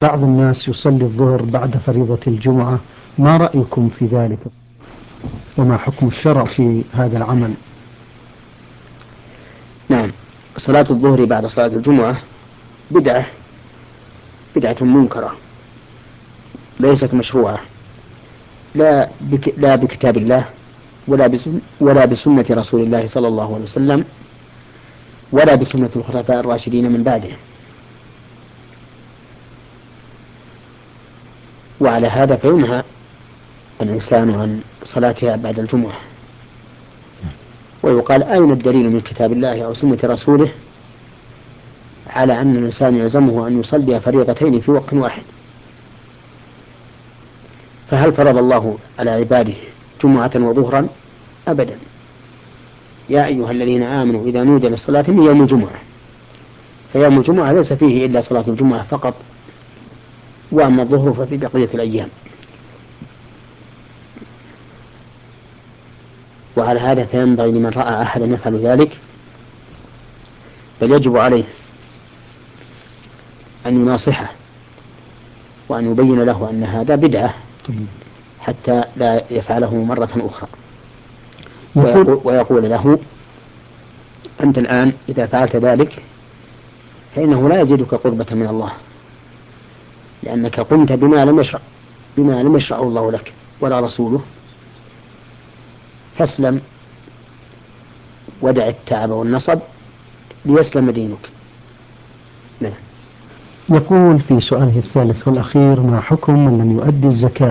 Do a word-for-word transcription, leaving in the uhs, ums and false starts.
بعض الناس يصلي الظهر بعد فريضة الجمعة، ما رأيكم في ذلك؟ وما حكم الشرع في هذا العمل؟ نعم، صلاة الظهر بعد صلاة الجمعة بدعة بدعة منكرة ليست مشروعة، لا بك لا بكتاب الله ولا بسن ولا بسنة رسول الله صلى الله عليه وسلم ولا بسنة الخلفاء الراشدين من بعده. وعلى هذا فينهى الإنسان عن صلاتها بعد الجمعة، ويقال أين الدليل من كتاب الله أو سنة رسوله على أن الإنسان يلزمه أن يصلي فريضتين في وقت واحد؟ فهل فرض الله على عباده جمعة وظهرا؟ أبدا. يا أيها الذين آمنوا إذا نودي للصلاة من يوم الجمعة، فيوم الجمعة ليس فيه إلا صلاة الجمعة فقط، وأما الظهر ففي بقية الأيام. وعلى هذا فينبغي لمن رأى أحدا يفعل ذلك بل يجب عليه أن يناصحه وأن يبين له أن هذا بدعة حتى لا يفعله مرة أخرى، ويقول, ويقول له: أنت الآن إذا فعلت ذلك فإنه لا يزيدك قربة من الله، لأنك قمت بما لم يشرع بما لم يشرعه الله لك ولا رسوله، فاسلم ودع التعب والنصب ليسلم دينك. نعم. يقول في سؤاله الثالث والأخير: ما حكم من لم يؤدي الزكاة